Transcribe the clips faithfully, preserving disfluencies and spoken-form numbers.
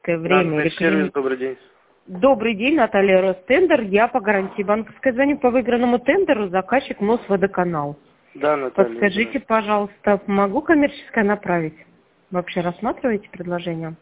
Время. Сервис, добрый день. Добрый день, Наталья Ростендер. Я по гарантии банковской звоню по выигранному тендеру, заказчик Мосводоканал. Да, Наталья. Подскажите, да. пожалуйста, могу коммерческое направить? Вообще рассматриваете предложение?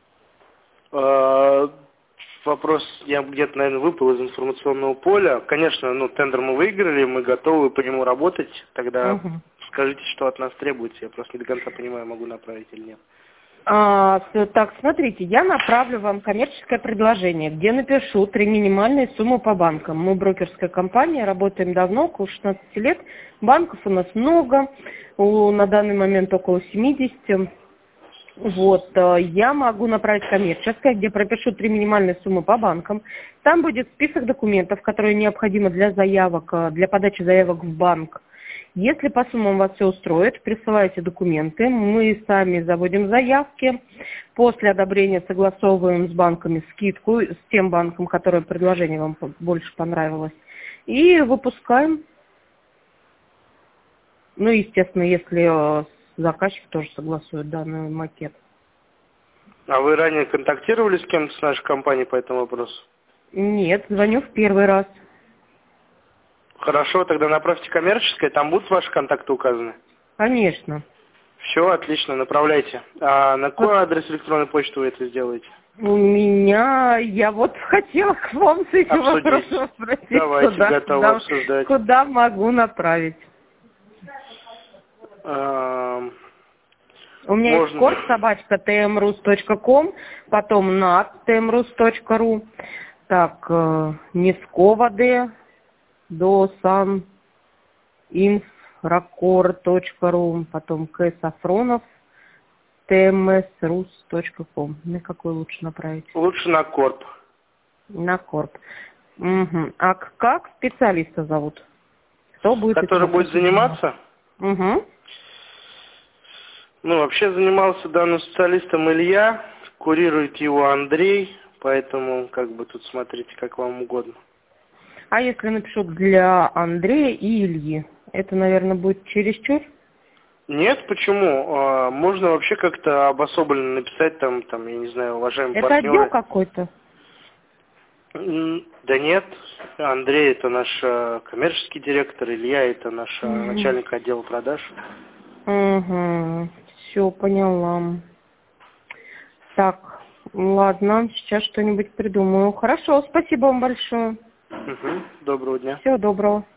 А, вопрос, я где-то, наверное, выпал из информационного поля. Конечно, ну, тендер мы выиграли, мы готовы по нему работать. Тогда Угу. скажите, что от нас требуется. Я просто не до конца понимаю, могу направить или нет. А, с- так, смотрите, я направлю вам коммерческое предложение, где напишу три минимальные суммы по банкам. Мы брокерская компания, работаем давно, около шестнадцати лет. Банков у нас много, у- на данный момент около семидесяти. Вот, э, я могу направить коммерческое, где пропишу три минимальные суммы по банкам. Там будет список документов, которые необходимы для заявок, э, для подачи заявок в банк. Если по суммам вас все устроит, присылайте документы, мы сами заводим заявки, после одобрения согласовываем с банками скидку, с тем банком, которое предложение вам по- больше понравилось, и выпускаем. Ну, естественно, если э, заказчик тоже согласует данный макет. А вы ранее контактировали с кем-то с нашей компанией по этому вопросу? Нет, звоню в первый раз. Хорошо, тогда направьте коммерческое, там будут ваши контакты указаны? Конечно. Все, отлично, направляйте. А на какой Вот адрес электронной почты вы это сделаете? у меня, я вот хотела к вам с этим Обсудить. вопросом спросить, Давайте, куда, готовы куда, обсуждать. куда могу направить. Эм, У меня есть Можно. корт собачка tmrus точка ком, потом нат tmrus точка ру, так, э, Нискова Д, до сан инф ракор точка ру, потом К Сафронов tmsrus точка ком. На какой лучше направить? Лучше на корп. На корп. Угу. А к- как специалиста зовут? Кто будет этим Который будет вопросом заниматься? Угу. Ну, вообще занимался данным специалистом Илья, курирует его Андрей, поэтому как бы тут смотрите, как вам угодно. А если напишу для Андрея и Ильи? Это, наверное, будет чересчур? Нет, почему? А, можно вообще как-то обособленно написать там, там, я не знаю, уважаемые Это отдел партнеры. какой-то? М, Да нет, Андрей это наш э, коммерческий директор, Илья это наш э, начальник отдела продаж. Угу. Все, поняла. Так, ладно, сейчас что-нибудь придумаю. Хорошо, спасибо вам большое. Угу. Доброго дня. Всего доброго.